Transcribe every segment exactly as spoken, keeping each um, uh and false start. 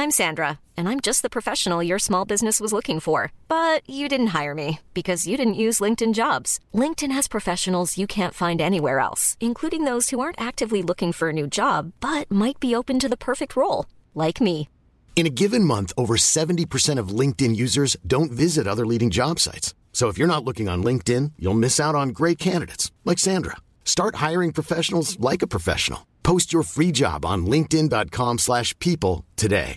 I'm Sandra, and I'm just the professional your small business was looking for. But you didn't hire me because you didn't use LinkedIn Jobs. LinkedIn has professionals you can't find anywhere else, including those who aren't actively looking for a new job, but might be open to the perfect role, like me. In a given month, over seventy percent of LinkedIn users don't visit other leading job sites. So if you're not looking on LinkedIn, you'll miss out on great candidates like Sandra. Start hiring professionals like a professional. Post your free job on linkedin.com slash people today.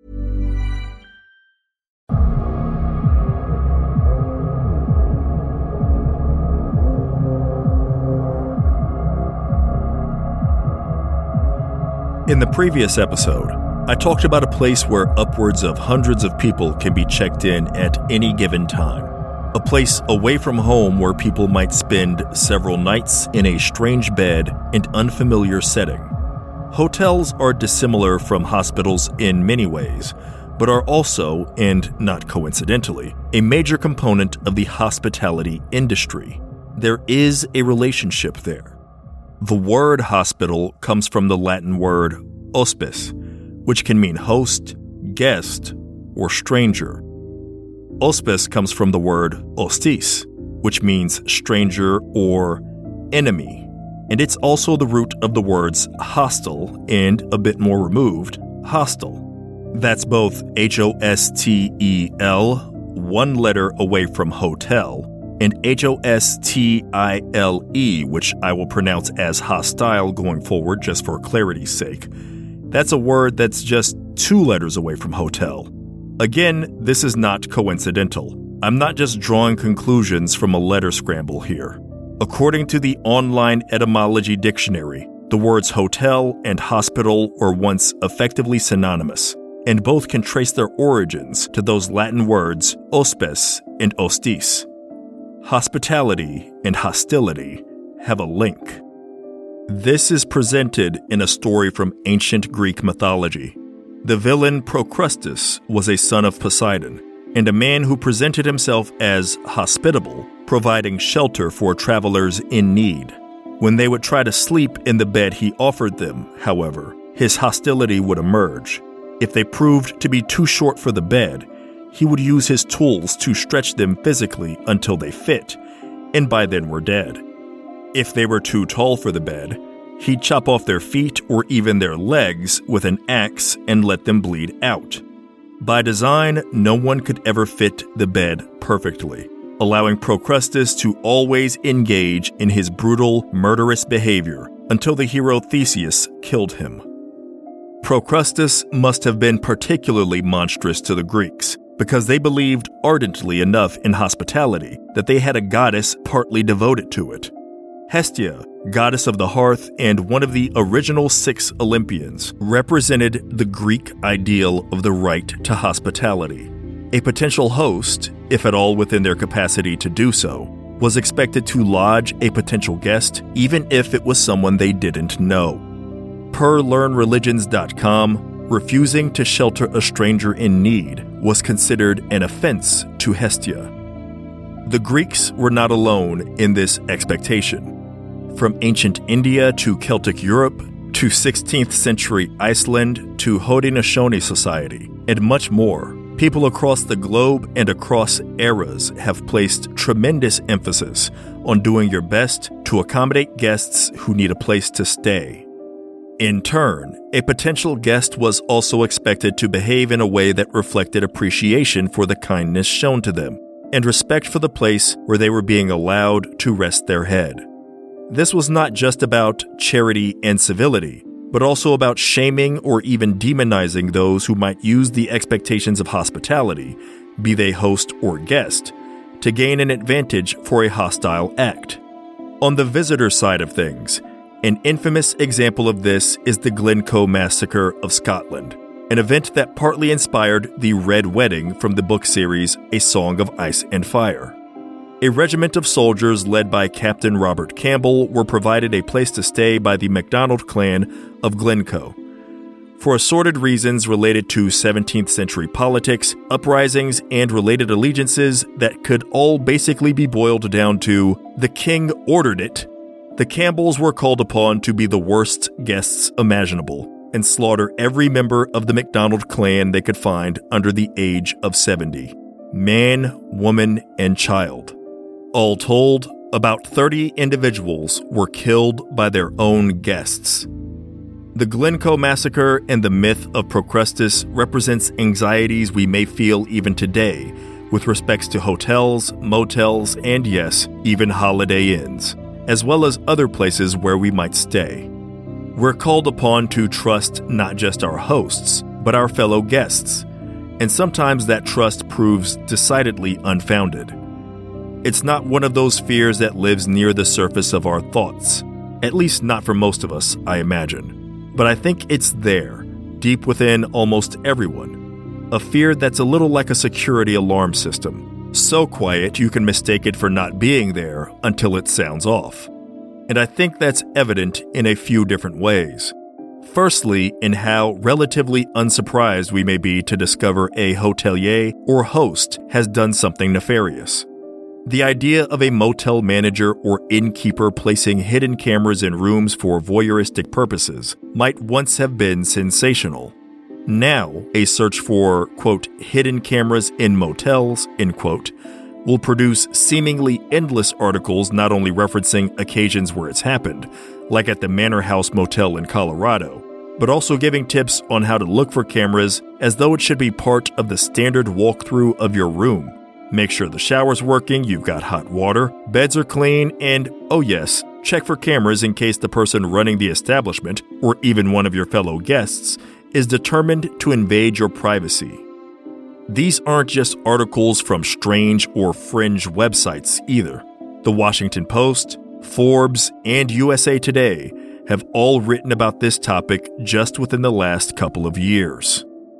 In the previous episode, I talked about a place where upwards of hundreds of people can be checked in at any given time. A place away from home where people might spend several nights in a strange bed and unfamiliar setting. Hotels are dissimilar from hospitals in many ways, but are also, and not coincidentally, a major component of the hospitality industry. There is a relationship there. The word hospital comes from the Latin word hospice, which can mean host, guest, or stranger. Hospice comes from the word hostis, which means stranger or enemy, and it's also the root of the words hostel and, a bit more removed, hostel. That's both H O S T E L, one letter away from hotel, and H O S T I L E, which I will pronounce as hostile going forward just for clarity's sake. That's a word that's just two letters away from hotel. Again, this is not coincidental. I'm not just drawing conclusions from a letter scramble here. According to the online etymology dictionary, the words hotel and hospital were once effectively synonymous, and both can trace their origins to those Latin words hospes and hostis. Hospitality and hostility have a link. This is presented in a story from ancient Greek mythology. The villain Procrustes was a son of Poseidon, and a man who presented himself as hospitable, providing shelter for travelers in need. When they would try to sleep in the bed he offered them, however, his hostility would emerge. If they proved to be too short for the bed, he would use his tools to stretch them physically until they fit, and by then were dead. If they were too tall for the bed, he'd chop off their feet or even their legs with an axe and let them bleed out. By design, no one could ever fit the bed perfectly, allowing Procrustes to always engage in his brutal, murderous behavior until the hero Theseus killed him. Procrustes must have been particularly monstrous to the Greeks, because they believed ardently enough in hospitality that they had a goddess partly devoted to it. Hestia, goddess of the hearth and one of the original six Olympians, represented the Greek ideal of the right to hospitality. A potential host, if at all within their capacity to do so, was expected to lodge a potential guest even if it was someone they didn't know. Per learn religions dot com, refusing to shelter a stranger in need was considered an offense to Hestia. The Greeks were not alone in this expectation. From ancient India to Celtic Europe, to sixteenth century Iceland, to Haudenosaunee society, and much more, people across the globe and across eras have placed tremendous emphasis on doing your best to accommodate guests who need a place to stay. In turn, a potential guest was also expected to behave in a way that reflected appreciation for the kindness shown to them, and respect for the place where they were being allowed to rest their head. This was not just about charity and civility, but also about shaming or even demonizing those who might use the expectations of hospitality, be they host or guest, to gain an advantage for a hostile act. On the visitor side of things, an infamous example of this is the Glencoe Massacre of Scotland, an event that partly inspired the Red Wedding from the book series A Song of Ice and Fire. A regiment of soldiers led by Captain Robert Campbell were provided a place to stay by the MacDonald clan of Glencoe. For assorted reasons related to seventeenth century politics, uprisings, and related allegiances that could all basically be boiled down to the king ordered it, the Campbells were called upon to be the worst guests imaginable, and slaughter every member of the MacDonald clan they could find under the age of seventy. Man, woman, and child. All told, about thirty individuals were killed by their own guests. The Glencoe Massacre and the myth of Procrustes represents anxieties we may feel even today with respects to hotels, motels, and yes, even Holiday Inns, as well as other places where we might stay. We're called upon to trust not just our hosts, but our fellow guests, and sometimes that trust proves decidedly unfounded. It's not one of those fears that lives near the surface of our thoughts, at least not for most of us, I imagine. But I think it's there, deep within almost everyone. A fear that's a little like a security alarm system, so quiet you can mistake it for not being there until it sounds off. And I think that's evident in a few different ways. Firstly, in how relatively unsurprised we may be to discover a hotelier or host has done something nefarious. The idea of a motel manager or innkeeper placing hidden cameras in rooms for voyeuristic purposes might once have been sensational. Now, a search for, quote, hidden cameras in motels, end quote, will produce seemingly endless articles not only referencing occasions where it's happened, like at the Manor House Motel in Colorado, but also giving tips on how to look for cameras as though it should be part of the standard walkthrough of your room. Make sure the shower's working, you've got hot water, beds are clean, and, oh yes, check for cameras in case the person running the establishment, or even one of your fellow guests, is determined to invade your privacy. These aren't just articles from strange or fringe websites either. The Washington Post, Forbes, and U S A Today have all written about this topic just within the last couple of years.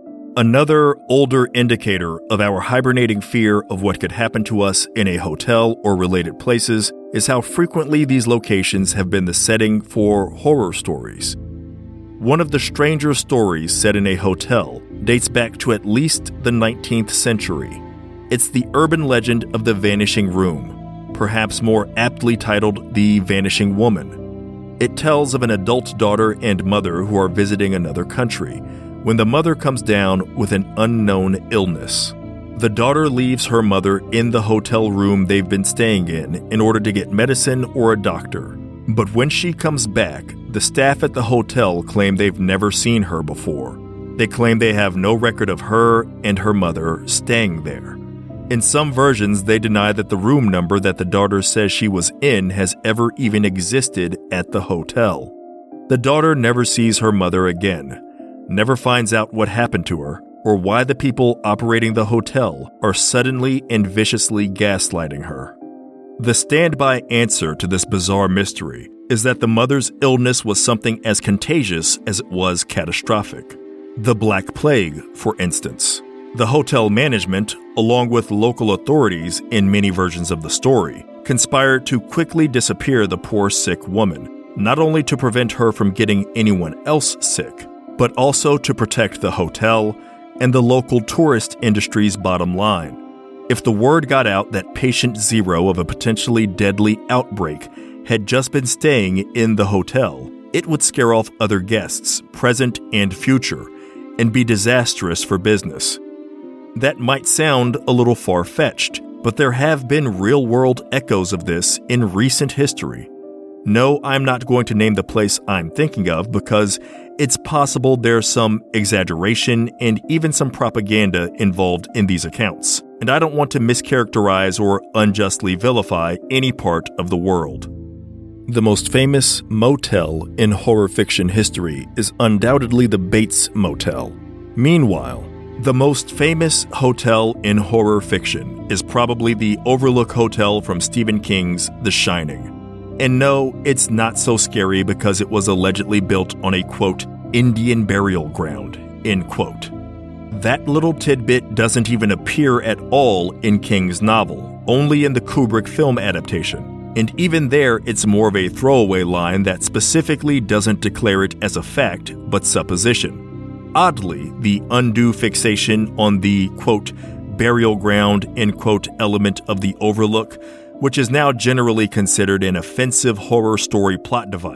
Another older indicator of our hibernating fear of what could happen to us in a hotel or related places is how frequently these locations have been the setting for horror stories. One of the stranger stories set in a hotel dates back to at least the nineteenth century. It's the urban legend of the Vanishing Room, perhaps more aptly titled The Vanishing Woman. It tells of an adult daughter and mother who are visiting another country when the mother comes down with an unknown illness. The daughter leaves her mother in the hotel room they've been staying in in order to get medicine or a doctor. But when she comes back, the staff at the hotel claim they've never seen her before. They claim they have no record of her and her mother staying there. In some versions, they deny that the room number that the daughter says she was in has ever even existed at the hotel. The daughter never sees her mother again, never finds out what happened to her, or why the people operating the hotel are suddenly and viciously gaslighting her. The standby answer to this bizarre mystery is that the mother's illness was something as contagious as it was catastrophic. The Black Plague, for instance. The hotel management, along with local authorities in many versions of the story, conspired to quickly disappear the poor sick woman, not only to prevent her from getting anyone else sick, but also to protect the hotel and the local tourist industry's bottom line. If the word got out that patient zero of a potentially deadly outbreak had just been staying in the hotel, it would scare off other guests, present and future, and be disastrous for business. That might sound a little far-fetched, but there have been real-world echoes of this in recent history. No, I'm not going to name the place I'm thinking of because it's possible there's some exaggeration and even some propaganda involved in these accounts, and I don't want to mischaracterize or unjustly vilify any part of the world. The most famous motel in horror fiction history is undoubtedly the Bates Motel. Meanwhile, the most famous hotel in horror fiction is probably the Overlook Hotel from Stephen King's The Shining. And no, it's not so scary because it was allegedly built on a, quote, Indian burial ground, end quote. That little tidbit doesn't even appear at all in King's novel, only in the Kubrick film adaptation. And even there, it's more of a throwaway line that specifically doesn't declare it as a fact, but supposition. Oddly, the undue fixation on the, quote, burial ground, end quote, element of the Overlook, which is now generally considered an offensive horror story plot device,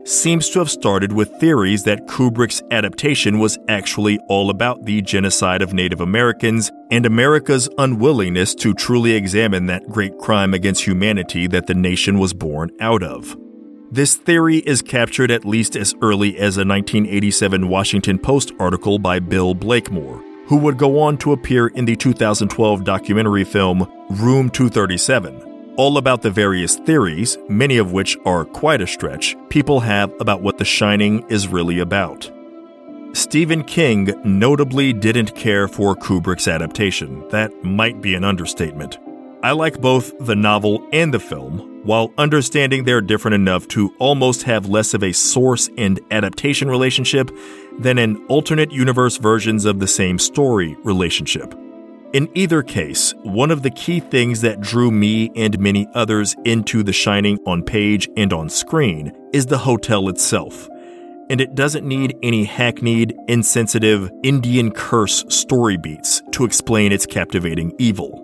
seems to have started with theories that Kubrick's adaptation was actually all about the genocide of Native Americans and America's unwillingness to truly examine that great crime against humanity that the nation was born out of. This theory is captured at least as early as a nineteen eighty-seven Washington Post article by Bill Blakemore, who would go on to appear in the two thousand twelve documentary film Room two thirty-seven, all about the various theories, many of which are quite a stretch, people have about what The Shining is really about. Stephen King notably didn't care for Kubrick's adaptation. That might be an understatement. I like both the novel and the film, while understanding they're different enough to almost have less of a source and adaptation relationship than an alternate universe versions of the same story relationship. In either case, one of the key things that drew me and many others into The Shining on page and on screen is the hotel itself. And it doesn't need any hackneyed, insensitive, Indian curse story beats to explain its captivating evil.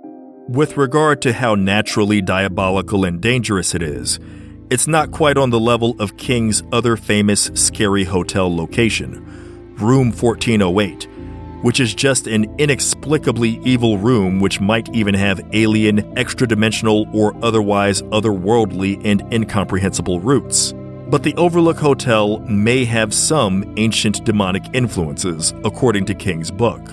With regard to how naturally diabolical and dangerous it is, it's not quite on the level of King's other famous scary hotel location, Room fourteen oh eight, which is just an inexplicably evil room which might even have alien, extra-dimensional, or otherwise otherworldly and incomprehensible roots. But the Overlook Hotel may have some ancient demonic influences, according to King's book.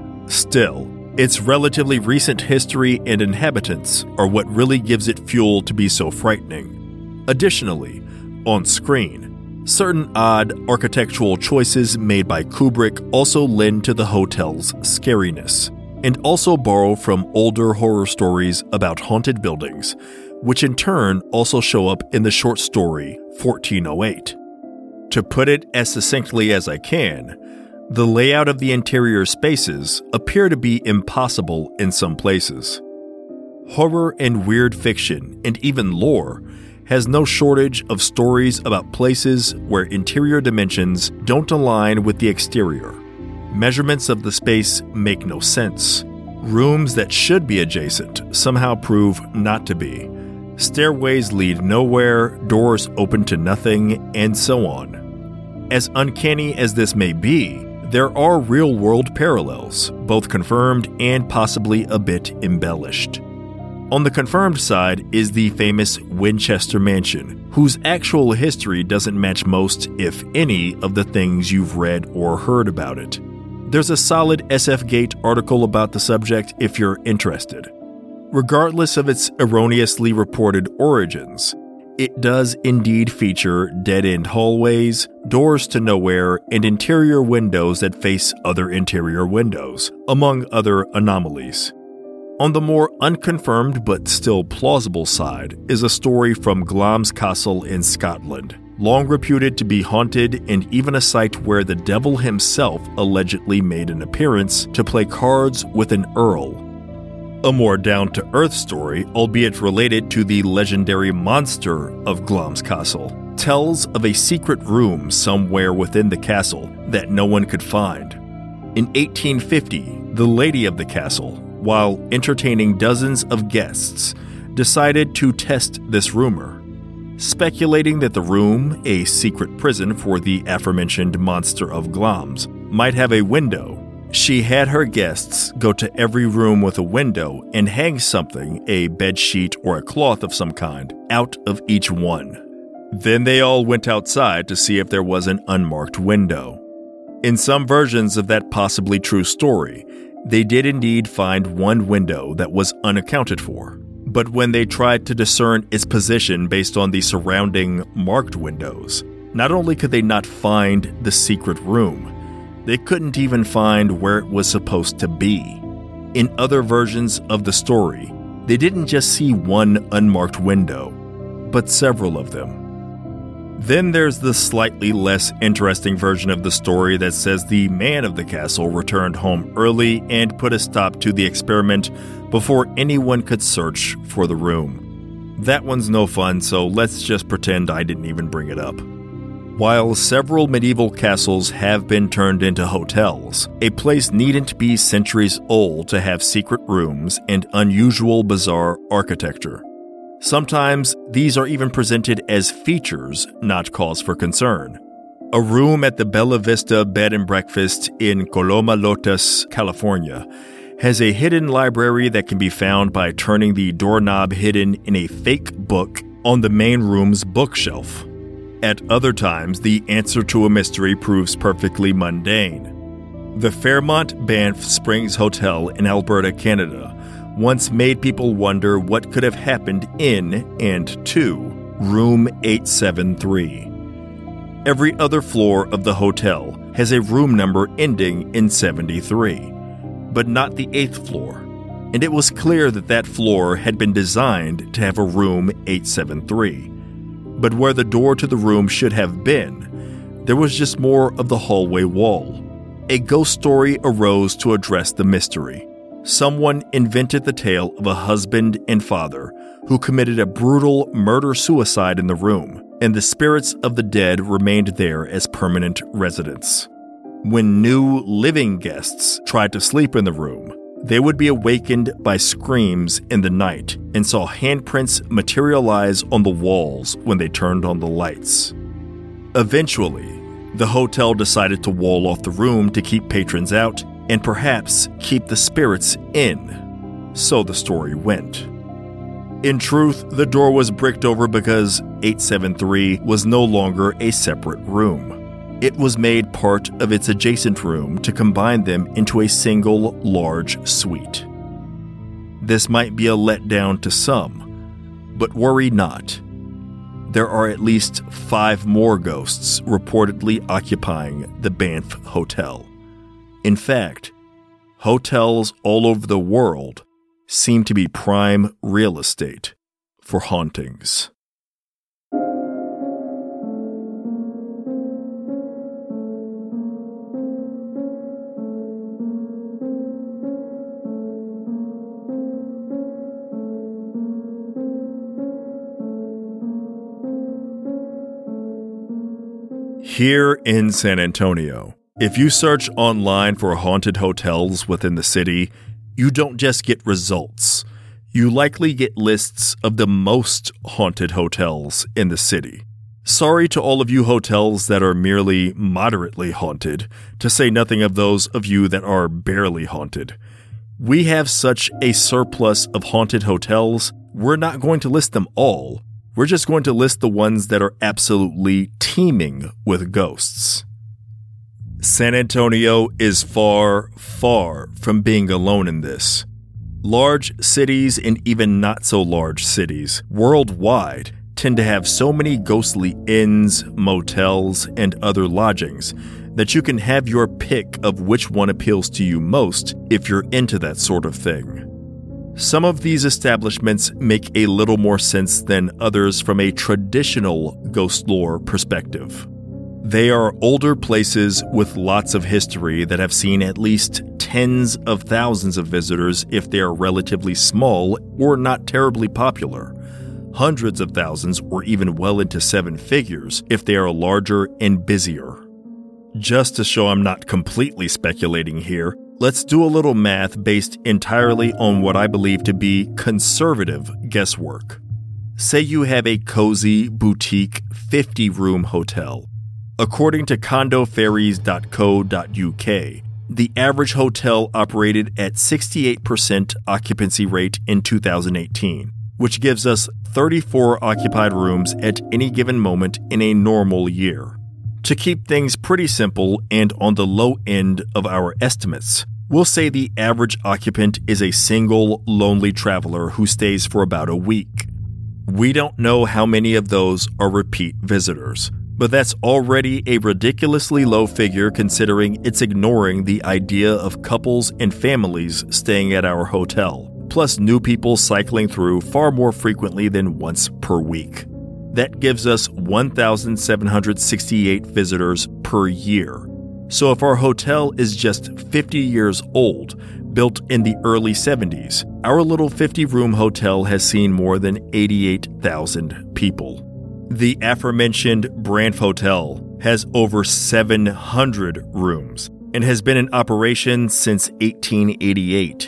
Still, its relatively recent history and inhabitants are what really gives it fuel to be so frightening. Additionally, on screen, certain odd architectural choices made by Kubrick also lend to the hotel's scariness, and also borrow from older horror stories about haunted buildings, which in turn also show up in the short story fourteen oh eight. To put it as succinctly as I can, the layout of the interior spaces appear to be impossible in some places. Horror and weird fiction, and even lore, has no shortage of stories about places where interior dimensions don't align with the exterior. Measurements of the space make no sense. Rooms that should be adjacent somehow prove not to be. Stairways lead nowhere, doors open to nothing, and so on. As uncanny as this may be, there are real-world parallels, both confirmed and possibly a bit embellished. On the confirmed side is the famous Winchester Mansion, whose actual history doesn't match most, if any, of the things you've read or heard about it. There's a solid S F Gate article about the subject if you're interested. Regardless of its erroneously reported origins, it does indeed feature dead-end hallways, doors to nowhere, and interior windows that face other interior windows, among other anomalies. On the more unconfirmed but still plausible side is a story from Glamis Castle in Scotland, long reputed to be haunted and even a site where the devil himself allegedly made an appearance to play cards with an earl. A more down-to-earth story, albeit related to the legendary monster of Glamis Castle, tells of a secret room somewhere within the castle that no one could find. In eighteen fifty, the lady of the castle, while entertaining dozens of guests, decided to test this rumor. Speculating that the room, a secret prison for the aforementioned monster of Glamis, might have a window, she had her guests go to every room with a window and hang something, a bedsheet or a cloth of some kind, out of each one. Then they all went outside to see if there was an unmarked window. In some versions of that possibly true story, they did indeed find one window that was unaccounted for. But when they tried to discern its position based on the surrounding marked windows, not only could they not find the secret room, they couldn't even find where it was supposed to be. In other versions of the story, they didn't just see one unmarked window, but several of them. Then there's the slightly less interesting version of the story that says the man of the castle returned home early and put a stop to the experiment before anyone could search for the room. That one's no fun, so let's just pretend I didn't even bring it up. While several medieval castles have been turned into hotels, a place needn't be centuries old to have secret rooms and unusual bizarre architecture. Sometimes these are even presented as features, not cause for concern. A room at the Bella Vista Bed and Breakfast in Coloma Lotus, California, has a hidden library that can be found by turning the doorknob hidden in a fake book on the main room's bookshelf. At other times, the answer to a mystery proves perfectly mundane. The Fairmont Banff Springs Hotel in Alberta, Canada, once made people wonder what could have happened in and to Room eight seven three. Every other floor of the hotel has a room number ending in seventy-three, but not the eighth floor, and it was clear that that floor had been designed to have a room eight seven three. But where the door to the room should have been, there was just more of the hallway wall. A ghost story arose to address the mystery. Someone invented the tale of a husband and father who committed a brutal murder-suicide in the room, and the spirits of the dead remained there as permanent residents. When new living guests tried to sleep in the room, they would be awakened by screams in the night and saw handprints materialize on the walls when they turned on the lights. Eventually, the hotel decided to wall off the room to keep patrons out and perhaps keep the spirits in. So the story went. In truth, the door was bricked over because eight seven three was no longer a separate room. It was made part of its adjacent room to combine them into a single large suite. This might be a letdown to some, but worry not. There are at least five more ghosts reportedly occupying the Banff Hotel. In fact, hotels all over the world seem to be prime real estate for hauntings. Here in San Antonio, if you search online for haunted hotels within the city, you don't just get results. You likely get lists of the most haunted hotels in the city. Sorry to all of you hotels that are merely moderately haunted, to say nothing of those of you that are barely haunted. We have such a surplus of haunted hotels, we're not going to list them all. We're just going to list the ones that are absolutely teeming with ghosts. San Antonio is far, far from being alone in this. Large cities and even not so large cities worldwide tend to have so many ghostly inns, motels, and other lodgings that you can have your pick of which one appeals to you most if you're into that sort of thing. Some of these establishments make a little more sense than others from a traditional ghost lore perspective. They are older places with lots of history that have seen at least tens of thousands of visitors if they are relatively small or not terribly popular, hundreds of thousands or even well into seven figures if they are larger and busier. Just to show I'm not completely speculating here, let's do a little math based entirely on what I believe to be conservative guesswork. Say you have a cozy, boutique, fifty-room hotel. According to condo ferries dot co dot U K, the average hotel operated at sixty-eight percent occupancy rate in two thousand eighteen, which gives us thirty-four occupied rooms at any given moment in a normal year. To keep things pretty simple and on the low end of our estimates, we'll say the average occupant is a single, lonely traveler who stays for about a week. We don't know how many of those are repeat visitors, but that's already a ridiculously low figure considering it's ignoring the idea of couples and families staying at our hotel, plus new people cycling through far more frequently than once per week. That gives us one thousand seven hundred sixty-eight visitors per year. So if our hotel is just fifty years old, built in the early seventies, our little fifty-room hotel has seen more than eighty-eight thousand people. The aforementioned Banff Hotel has over seven hundred rooms and has been in operation since eighteen eighty-eight.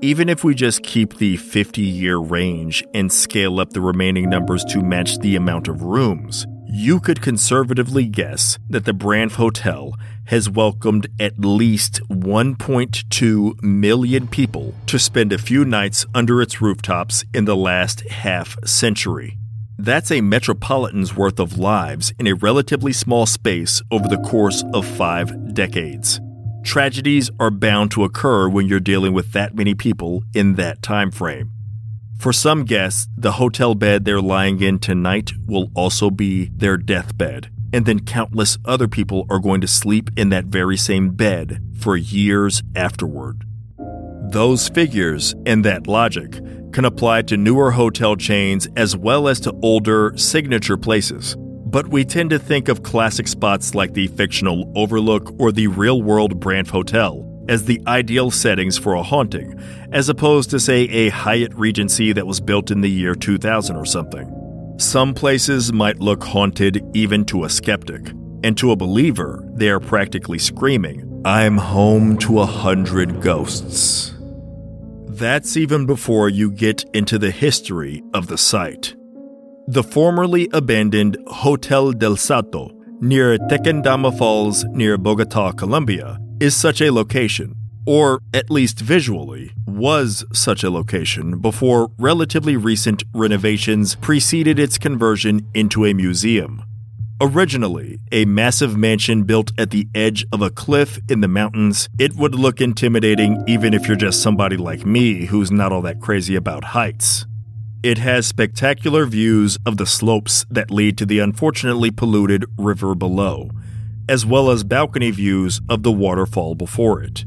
Even if we just keep the fifty-year range and scale up the remaining numbers to match the amount of rooms, you could conservatively guess that the Brandv Hotel has welcomed at least one point two million people to spend a few nights under its rooftops in the last half century. That's a metropolitan's worth of lives in a relatively small space over the course of five decades. Tragedies are bound to occur when you're dealing with that many people in that time frame. For some guests, the hotel bed they're lying in tonight will also be their deathbed, and then countless other people are going to sleep in that very same bed for years afterward. Those figures and that logic can apply to newer hotel chains as well as to older signature places. But we tend to think of classic spots like the fictional Overlook or the real-world Brandv Hotel as the ideal settings for a haunting, as opposed to, say, a Hyatt Regency that was built in the year two thousand or something. Some places might look haunted even to a skeptic, and to a believer, they are practically screaming, "I'm home to a hundred ghosts." That's even before you get into the history of the site. The formerly abandoned Hotel del Salto, near Tequendama Falls near Bogota, Colombia, is such a location, or at least visually, was such a location before relatively recent renovations preceded its conversion into a museum. Originally, a massive mansion built at the edge of a cliff in the mountains, it would look intimidating even if you're just somebody like me who's not all that crazy about heights. It has spectacular views of the slopes that lead to the unfortunately polluted river below, as well as balcony views of the waterfall before it.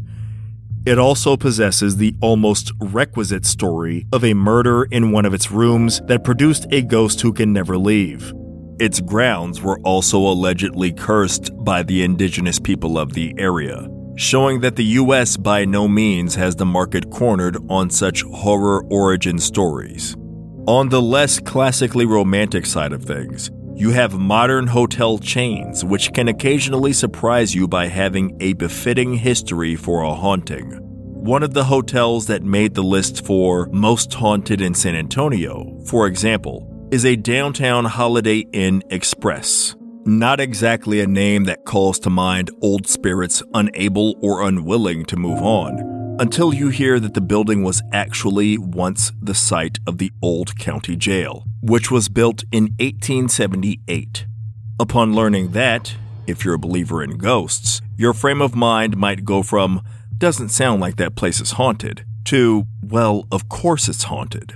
It also possesses the almost requisite story of a murder in one of its rooms that produced a ghost who can never leave. Its grounds were also allegedly cursed by the indigenous people of the area, showing that the U S by no means has the market cornered on such horror origin stories. On the less classically romantic side of things, you have modern hotel chains which can occasionally surprise you by having a befitting history for a haunting. One of the hotels that made the list for most haunted in San Antonio, for example, is a downtown Holiday Inn Express. Not exactly a name that calls to mind old spirits unable or unwilling to move on, until you hear that the building was actually once the site of the old county jail, which was built in eighteen seventy-eight. Upon learning that, if you're a believer in ghosts, your frame of mind might go from, "Doesn't sound like that place is haunted," to, "Well, of course it's haunted."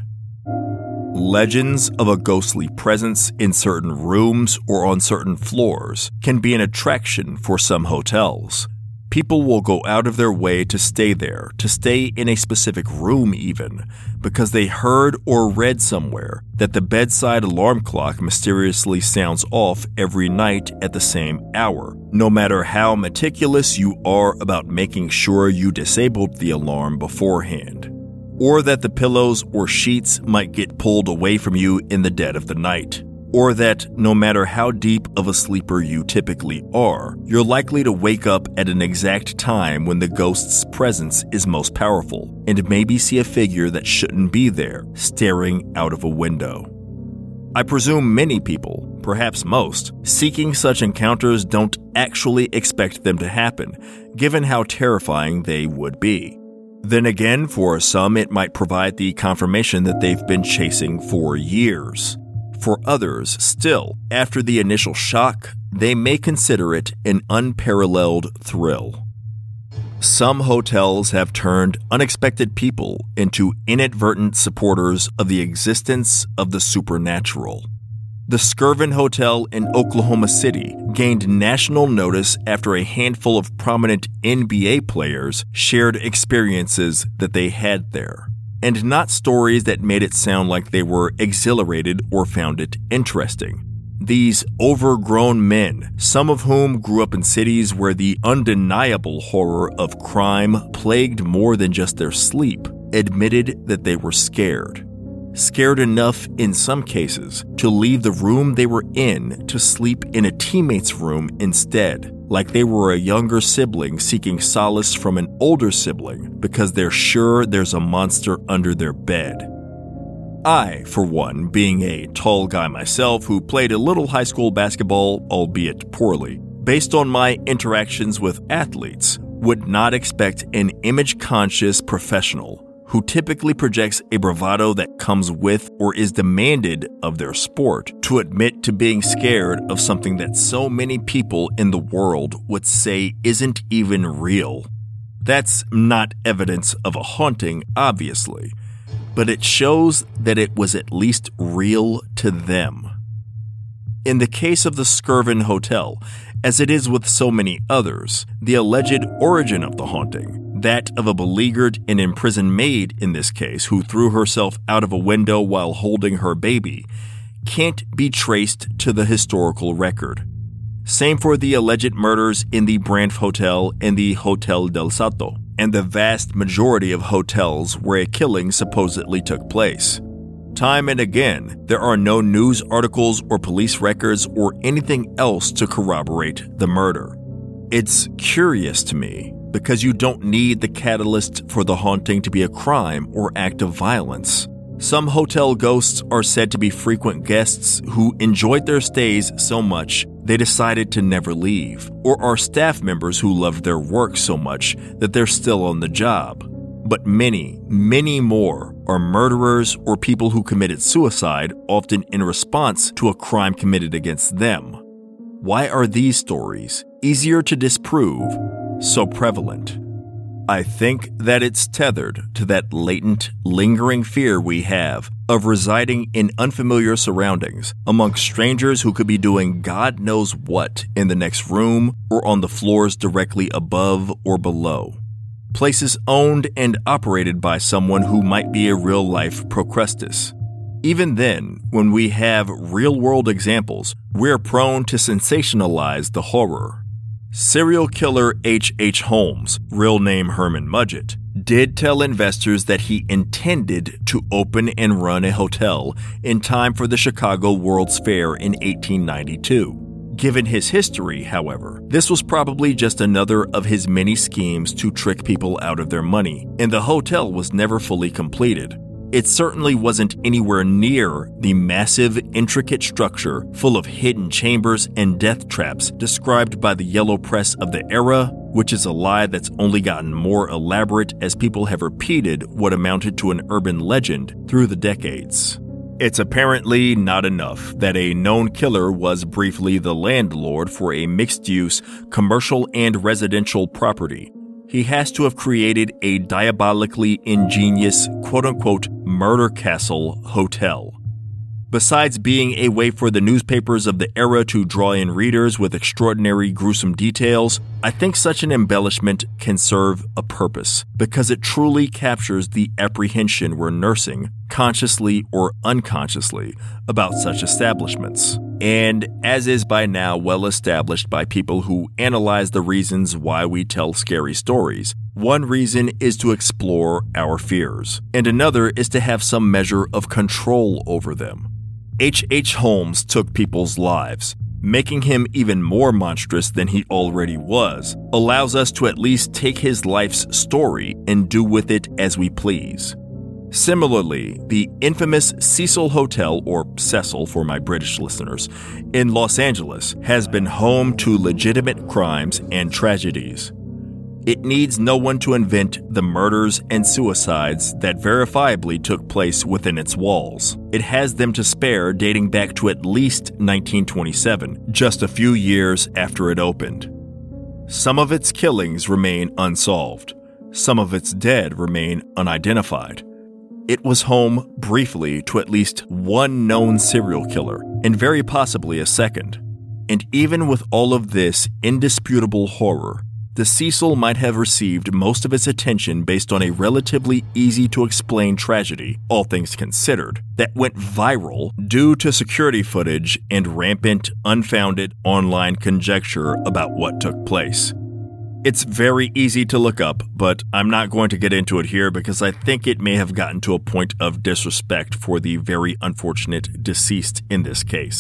Legends of a ghostly presence in certain rooms or on certain floors can be an attraction for some hotels. People will go out of their way to stay there, to stay in a specific room even, because they heard or read somewhere that the bedside alarm clock mysteriously sounds off every night at the same hour, no matter how meticulous you are about making sure you disabled the alarm beforehand. Or that the pillows or sheets might get pulled away from you in the dead of the night. Or that no matter how deep of a sleeper you typically are, you're likely to wake up at an exact time when the ghost's presence is most powerful, and maybe see a figure that shouldn't be there, staring out of a window. I presume many people, perhaps most, seeking such encounters don't actually expect them to happen, given how terrifying they would be. Then again, for some, it might provide the confirmation that they've been chasing for years. For others, still, after the initial shock, they may consider it an unparalleled thrill. Some hotels have turned unexpected people into inadvertent supporters of the existence of the supernatural. The Skirvin Hotel in Oklahoma City gained national notice after a handful of prominent N B A players shared experiences that they had there, and not stories that made it sound like they were exhilarated or found it interesting. These overgrown men, some of whom grew up in cities where the undeniable horror of crime plagued more than just their sleep, admitted that they were scared. Scared enough, in some cases, to leave the room they were in to sleep in a teammate's room instead. like they were a younger sibling seeking solace from an older sibling because they're sure there's a monster under their bed. I, for one, being a tall guy myself who played a little high school basketball, albeit poorly, based on my interactions with athletes, would not expect an image-conscious professional who typically projects a bravado that comes with or is demanded of their sport to admit to being scared of something that so many people in the world would say isn't even real. That's not evidence of a haunting, obviously, but it shows that it was at least real to them. In the case of the Skirvin Hotel, as it is with so many others, the alleged origin of the haunting, that of a beleaguered and imprisoned maid in this case who threw herself out of a window while holding her baby, can't be traced to the historical record. Same for the alleged murders in the Brandf Hotel and the Hotel del Salto, and the vast majority of hotels where a killing supposedly took place. Time and again, there are no news articles or police records or anything else to corroborate the murder. It's curious to me because you don't need the catalyst for the haunting to be a crime or act of violence. Some hotel ghosts are said to be frequent guests who enjoyed their stays so much they decided to never leave, or are staff members who loved their work so much that they're still on the job. But many, many more are murderers or people who committed suicide, often in response to a crime committed against them. Why are these stories, easier to disprove, so prevalent? I think that it's tethered to that latent, lingering fear we have of residing in unfamiliar surroundings amongst strangers who could be doing God knows what in the next room or on the floors directly above or below. Places owned and operated by someone who might be a real-life Procrustes. Even then, when we have real-world examples, we're prone to sensationalize the horror. Serial killer H H. Holmes, real name Herman Mudgett, did tell investors that he intended to open and run a hotel in time for the Chicago World's Fair in eighteen ninety-two. Given his history, however, this was probably just another of his many schemes to trick people out of their money, and the hotel was never fully completed. It certainly wasn't anywhere near the massive, intricate structure full of hidden chambers and death traps described by the yellow press of the era, which is a lie that's only gotten more elaborate as people have repeated what amounted to an urban legend through the decades. It's apparently not enough that a known killer was briefly the landlord for a mixed-use commercial and residential property. He has to have created a diabolically ingenious, quote-unquote, murder castle hotel. Besides being a way for the newspapers of the era to draw in readers with extraordinary gruesome details, I think such an embellishment can serve a purpose because it truly captures the apprehension we're nursing, consciously or unconsciously, about such establishments. And as is by now well established by people who analyze the reasons why we tell scary stories, one reason is to explore our fears, and another is to have some measure of control over them. H H. Holmes took people's lives. Making him even more monstrous than he already was allows us to at least take his life's story and do with it as we please. Similarly, the infamous Cecil Hotel, or Cecil for my British listeners, in Los Angeles has been home to legitimate crimes and tragedies. It needs no one to invent the murders and suicides that verifiably took place within its walls. It has them to spare dating back to at least nineteen twenty-seven, just a few years after it opened. Some of its killings remain unsolved. Some of its dead remain unidentified. It was home, briefly, to at least one known serial killer, and very possibly a second. And even with all of this indisputable horror, the Cecil might have received most of its attention based on a relatively easy-to-explain tragedy, all things considered, that went viral due to security footage and rampant, unfounded online conjecture about what took place. It's very easy to look up, but I'm not going to get into it here because I think it may have gotten to a point of disrespect for the very unfortunate deceased in this case.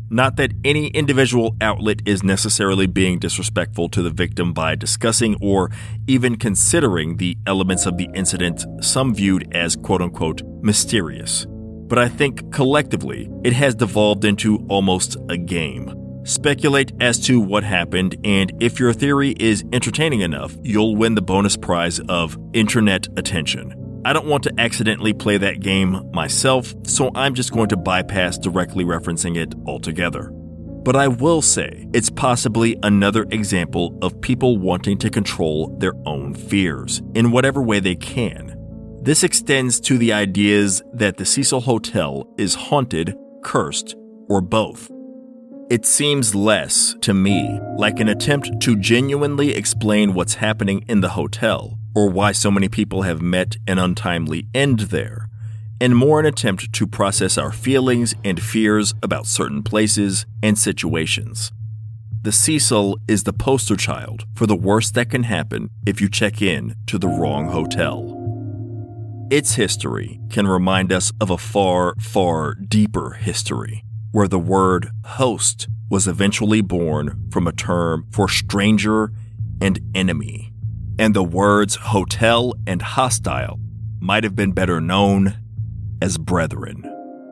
Not that any individual outlet is necessarily being disrespectful to the victim by discussing or even considering the elements of the incident some viewed as quote-unquote mysterious. But I think collectively it has devolved into almost a game. Speculate as to what happened, and if your theory is entertaining enough, you'll win the bonus prize of internet attention. I don't want to accidentally play that game myself, so I'm just going to bypass directly referencing it altogether. But I will say it's possibly another example of people wanting to control their own fears in whatever way they can. This extends to the ideas that the Cecil Hotel is haunted, cursed, or both. It seems less, to me, like an attempt to genuinely explain what's happening in the hotel, or why so many people have met an untimely end there, and more an attempt to process our feelings and fears about certain places and situations. The Cecil is the poster child for the worst that can happen if you check in to the wrong hotel. Its history can remind us of a far, far deeper history, where the word host was eventually born from a term for stranger and enemy. And the words hotel and hostile might have been better known as brethren.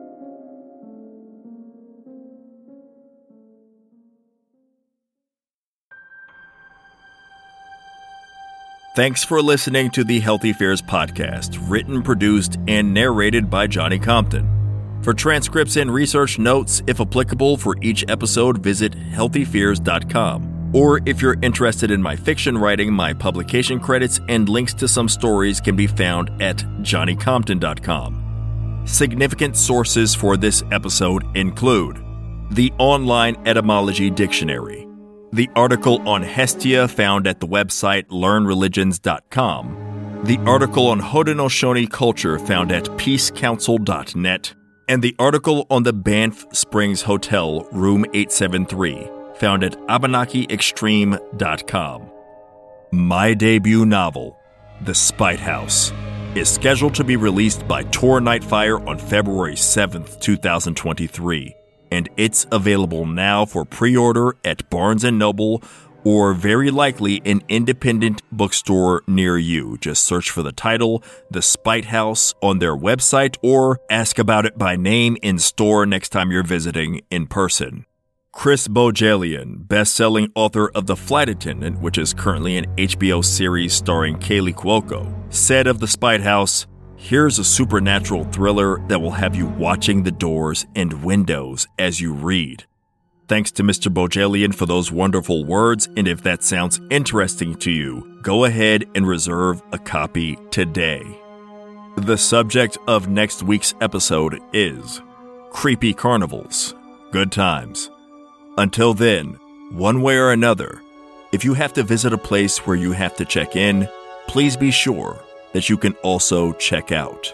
Thanks for listening to the Healthy Fears podcast, written, produced, and narrated by Johnny Compton. For transcripts and research notes, if applicable, for each episode, visit healthy fears dot com. Or if you're interested in my fiction writing, my publication credits and links to some stories can be found at johnny compton dot com. Significant sources for this episode include the online etymology dictionary, the article on Hestia found at the website learn religions dot com, the article on Haudenosaunee culture found at peace council dot net, and the article on the Banff Springs Hotel, room eight seven three, found at abenaki extreme dot com. My debut novel, The Spite House, is scheduled to be released by Tor Nightfire on February seventh, twenty twenty-three, and it's available now for pre-order at Barnes and Noble or very likely an independent bookstore near you. Just search for the title, The Spite House, on their website or ask about it by name in store next time you're visiting in person. Chris Bohjalian, best-selling author of The Flight Attendant, which is currently an H B O series starring Kaley Cuoco, said of The Spite House, "Here's a supernatural thriller that will have you watching the doors and windows as you read." Thanks to Mister Bohjalian for those wonderful words, and if that sounds interesting to you, go ahead and reserve a copy today. The subject of next week's episode is creepy carnivals. Good times. Until then, one way or another, if you have to visit a place where you have to check in, please be sure that you can also check out.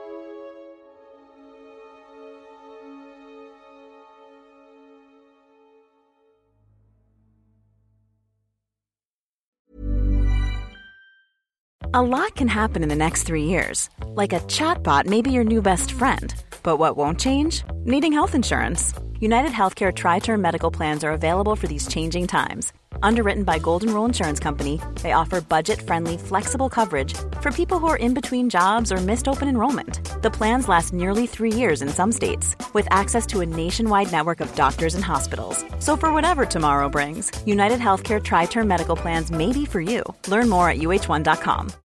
A lot can happen in the next three years. Like a chatbot may be your new best friend. But what won't change? Needing health insurance. United Healthcare Tri-Term Medical Plans are available for these changing times. Underwritten by Golden Rule Insurance Company, they offer budget-friendly, flexible coverage for people who are in between jobs or missed open enrollment. The plans last nearly three years in some states, with access to a nationwide network of doctors and hospitals. So for whatever tomorrow brings, United Healthcare Tri-Term Medical Plans may be for you. Learn more at U H one dot com.